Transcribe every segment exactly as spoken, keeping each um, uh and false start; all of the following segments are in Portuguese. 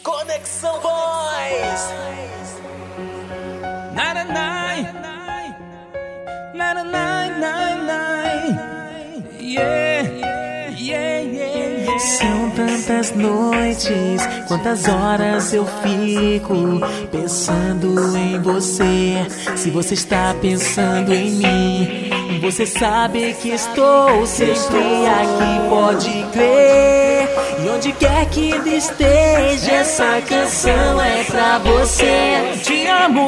Conexão Boys. Nine nine nine nine nine nine. Yeah, yeah, yeah, yeah. São tantas noites, quantas horas eu fico pensando em você. Se você está pensando em mim, você sabe que estou sempre aqui, pode crer. E onde quer que esteja, essa canção é pra você. Te amo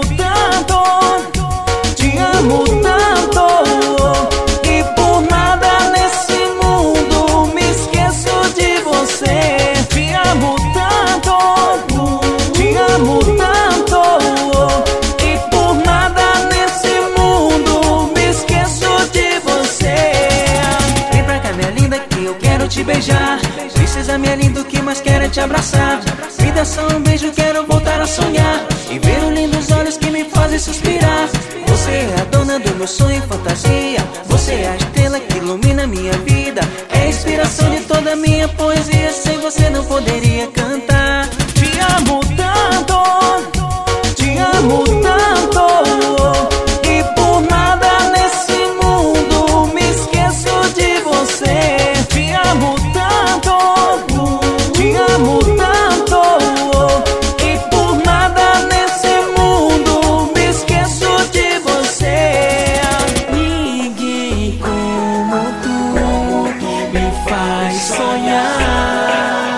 tanto, te amo tanto, e por nada nesse mundo me esqueço de você. Te amo tanto, te amo tanto, e por nada nesse mundo me esqueço de você. Vem pra cá, minha linda, que eu quero te beijar. Princesa, minha linda, o que mais quero é te abraçar. Me dá só um beijo, quero voltar a sonhar e ver os lindos olhos que me fazem suspirar. Você é a dona do meu sonho e fantasia. Você é a estrela que ilumina minha vida. É a inspiração de toda a minha poesia. Sem você não poderia cantar. Te amo tanto, te amo tanto, e por nada nesse mundo me esqueço de você. Te amo tanto, te amo tanto, e por nada nesse mundo me esqueço de você. Ninguém como tu me faz sonhar,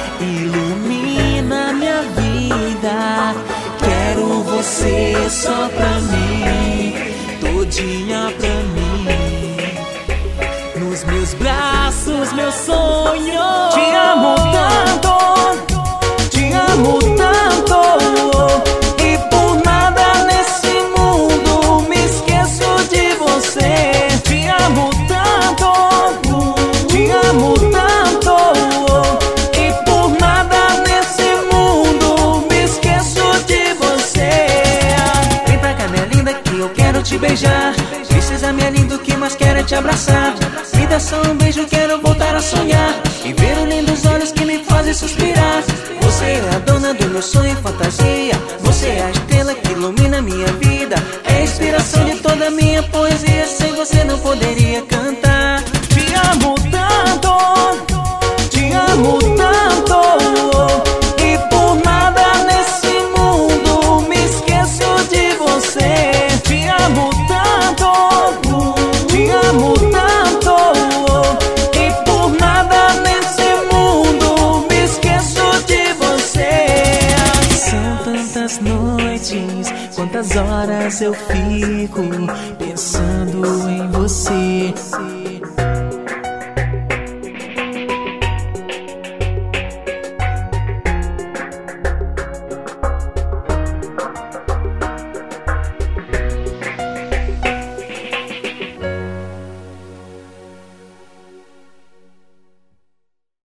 ilumina minha vida. Quero você só pra mim, todinha pra mim. Nos meus braços, meu sonho. Te amo tanto, te amo tanto, e por nada nesse mundo me esqueço de você. Te amo tanto, te amo tanto, e por nada nesse mundo me esqueço de você. Vem pra cá, minha linda, que eu quero te beijar. Princesa, minha linda, o que mais quero é te abraçar. Me dá só um beijo, quero voltar a sonhar e ver os lindos olhos que me fazem suspirar. Você é a dona do meu sonho e fantasia. Você é a estrela que ilumina minha vida. É a inspiração de toda a minha poesia. Sem você não poderia cantar. Te amo tanto, te amo tanto, e por nada nesse mundo me esqueço de você. Te amo tanto, te amo tanto, e por nada nesse mundo me esqueço de você. São tantas noites, quantas horas eu fico pensando em você.